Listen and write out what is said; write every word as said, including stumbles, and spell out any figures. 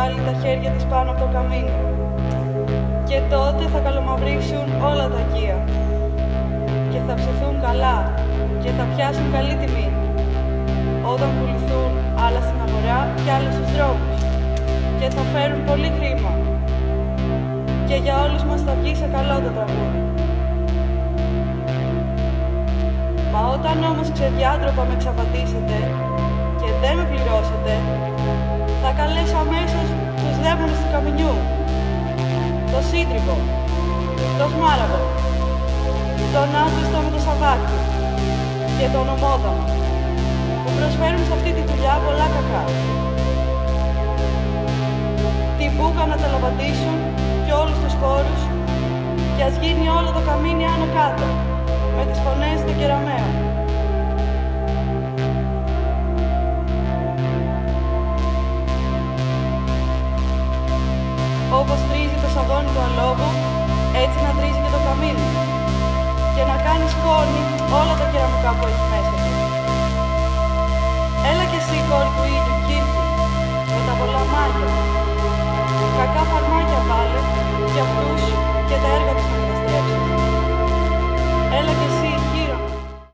βγάλει τα χέρια της πάνω από το καμίνι. Και τότε θα καλομαυρίσουν όλα τα οικεία και θα ψηθούν καλά και θα πιάσουν καλή τιμή όταν πουληθούν άλλα στην αγορά και άλλα στους δρόμους και θα φέρουν πολύ χρήμα και για όλους μας θα βγει σε καλό το τραγούδι. Μα όταν όμως ξεδιάντροπα με εξαπατήσετε και δεν με πληρώσετε, θα καλέσω αμέσως τους δαίμονες του καμινιού, το σύντριβο, το σμάραγο, τον άντριστο με το σαβάκι και τον ομόδαμο, που προσφέρουν σε αυτή τη δουλειά πολλά κακά. Την μπούκα να τσαλαπατήσουν και όλους τους χώρους και ας γίνει όλο το καμίνι άνω κάτω, με τις φωνές των κεραμαίων. Όπως τρίζει το σαγόνι του αλόγου, έτσι να τρίζει και το καμίνι και να κάνει σκόνη όλα τα κεραμικά που έχει μέσα του. Έλα κι εσύ, κόρη του ήλιου, Κύρκη, με τα πολλά μάγια. Κακά φαρμάκια βάλε για αυτούς και τα έργα τους να καταστρέψεις.